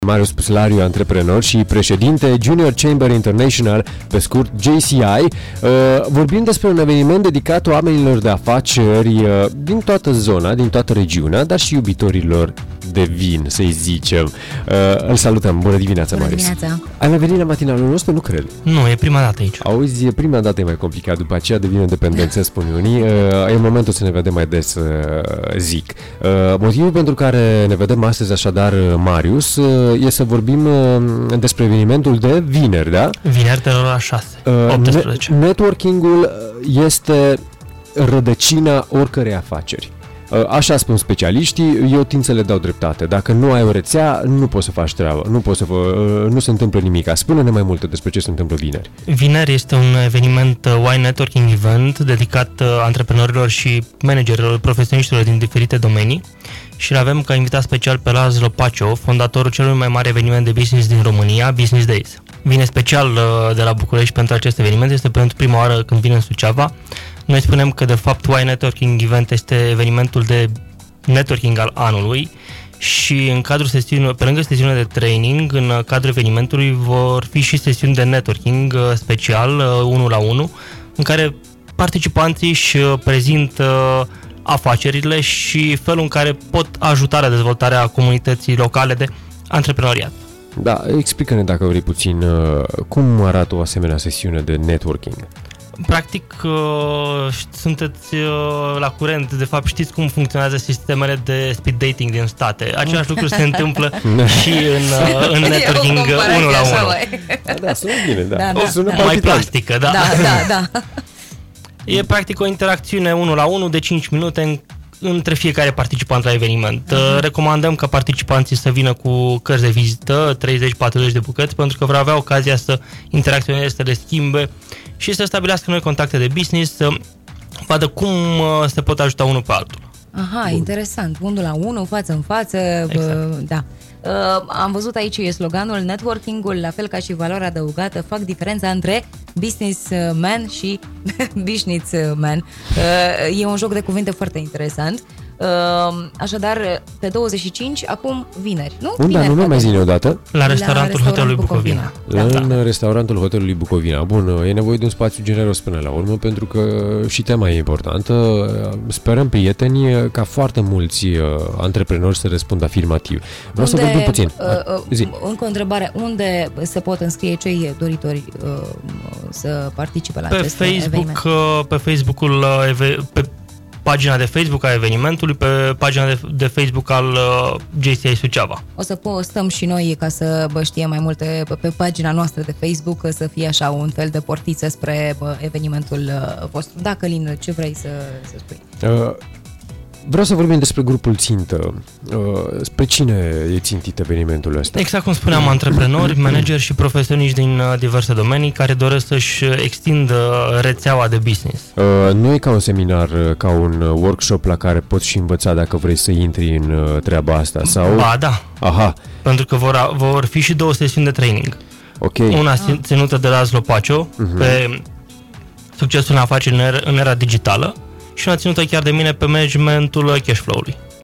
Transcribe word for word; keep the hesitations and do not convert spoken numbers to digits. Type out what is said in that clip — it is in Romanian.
Marius Pslariu, antreprenor și președinte Junior Chamber International, pe scurt J C I. Vorbim despre un eveniment dedicat oamenilor de afaceri din toată zona, din toată regiunea, dar și iubitorilor de vin, să-i zicem. Îl salutăm. Bună dimineața, Bună Marius. dimineața. Ai mai venit la matinalul nostru? Nu cred. Nu, e prima dată aici. Auzi, e prima dată e mai complicat, după aceea devine dependență, spun unii. E momentul să ne vedem mai des, zic. Motivul pentru care ne vedem astăzi, așadar, Marius, e să vorbim despre evenimentul de vineri, da? Vineri de la ora șase, optsprezece. Networking-ul este rădăcina oricărei afaceri. Așa spun specialiștii, eu tind să le dau dreptate. Dacă nu ai o rețea, nu poți să faci treabă, nu poți să fă, nu se întâmplă nimic. Spune-ne mai multe despre ce se întâmplă vineri. Vineri este un eveniment Wine Networking Event dedicat antreprenorilor și managerilor, profesioniștilor din diferite domenii și îl avem ca invitat special pe Laszlo Pacio, fondatorul celui mai mare eveniment de business din România, Business Days. Vine special de la București pentru acest eveniment, este pentru prima oară când vine în Suceava. Noi spunem că, de fapt, Wine Networking Event este evenimentul de networking al anului și în cadrul sesiunii, pe lângă sesiunea de training, în cadrul evenimentului vor fi și sesiuni de networking special, unul la unul, în care participanții își prezintă afacerile și felul în care pot ajuta la dezvoltarea comunității locale de antreprenoriat. Da, explică-ne, dacă vrei puțin, cum arată o asemenea sesiune de networking. Practic, uh, sunteți uh, la curent, de fapt știți cum funcționează sistemele de speed dating din state. Același lucru se întâmplă și în, uh, în networking unul la unul. Da, da, sună bine, da. da, da sună da. Mai plastică, da. Da, da, da. E practic o interacțiune unul la unul de cinci minute în, între fiecare participant la eveniment. Uh-huh. Recomandăm ca participanții să vină cu cărți de vizită, treizeci patruzeci de bucăți, pentru că vor avea ocazia să interacționeze, să le schimbe și să stabilească noi contacte de business, să vadă cum se pot ajuta unul pe altul. Aha, bun. Interesant. Unul la unul, față în față, exact. Da. Uh, am văzut aici e sloganul: networking-ul, la fel ca și valoarea adăugată, fac diferența între businessman și businessman. Uh, e un joc de cuvinte foarte interesant. Uh, așadar, pe douăzeci și cinci, acum vineri, nu? Unde vineri, anume, mai zine odată? La restaurantul la Hotelului Bucovina. Bucovina. La da. restaurantul Hotelului Bucovina. Bun, e nevoie de un spațiu generos până la urmă, pentru că și tema e importantă. Sperăm, prieteni, ca foarte mulți uh, antreprenori să răspundă afirmativ. Vreau unde, să vorbim puțin. Uh, uh, încă o întrebare. Unde se pot înscrie cei doritori uh, să participe la pe acest Facebook, eveniment? Uh, pe Facebook-ul uh, pe pagina de Facebook a evenimentului, pe pagina de, de Facebook al uh, J C I Suceava. O să postăm și noi, ca să bă, știe mai multe pe, pe pagina noastră de Facebook, să fie așa un fel de portiță spre bă, evenimentul uh, vostru. Da, Călin, ce vrei să, să spui? Uh, vreau să vorbim despre grupul țintă. Uh, spre cine e țintit evenimentul ăsta? Exact cum spuneam, antreprenori, manageri și profesioniști din uh, diverse domenii care doresc să-și extindă rețeaua de business. Uh, nu e ca un seminar, ca un workshop la care poți și învăța dacă vrei să intri în uh, treaba asta, sau? Ba, da. Aha. Pentru că vor, vor fi și două sesiuni de training. Okay. Una ah. ținută de Laszlo Pacio, uh-huh. pe succesul în afaceri în era, în era digitală, și una ținută chiar de mine pe managementul cash flow-ului.